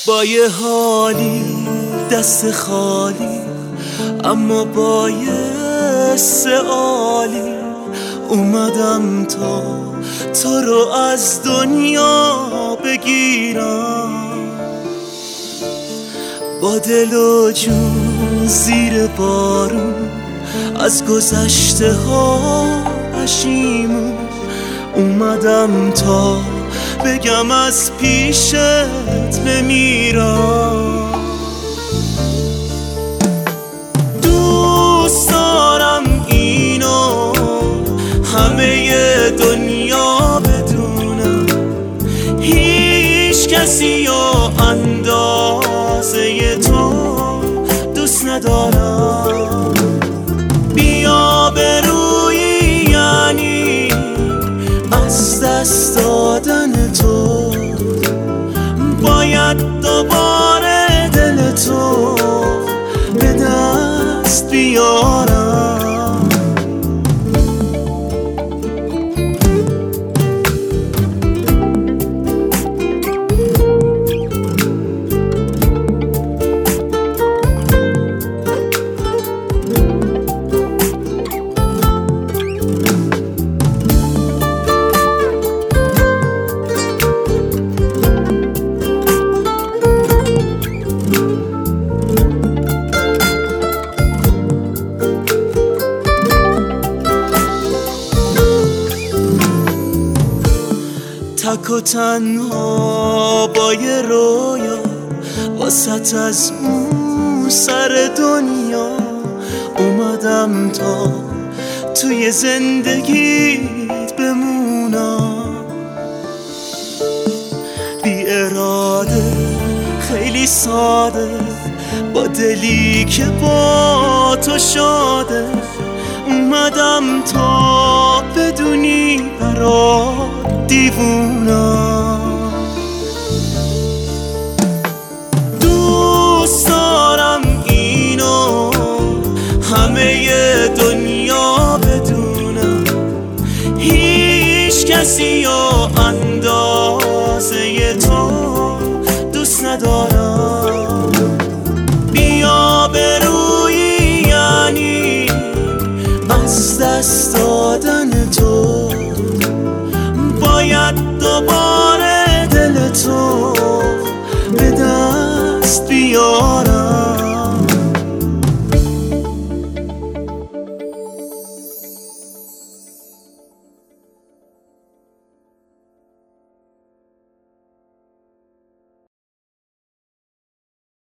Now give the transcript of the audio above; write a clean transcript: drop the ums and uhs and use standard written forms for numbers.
با یه حالی دست خالی، اما با یه سوالی اومدم تو رو از دنیا بگیرم. با دل و جون زیر بارون، از گذشته ها پشیمون اومدم تا بگم از پیشت بمیرم. دوست دارم اینو همه دنیا بدونم، هیچ کسی و اندازه تو دوست ندارم. بیا برویی یعنی از دست دادن تو، باید دوباره دل تو به دست بیارم. تک و تنها با یه رویا، واسط از اون سر دنیا اومدم تا توی زندگیت بمونم. بی اراده خیلی ساده، با دلی که با تو شاده اومدم تا بدونی برات دیوونم.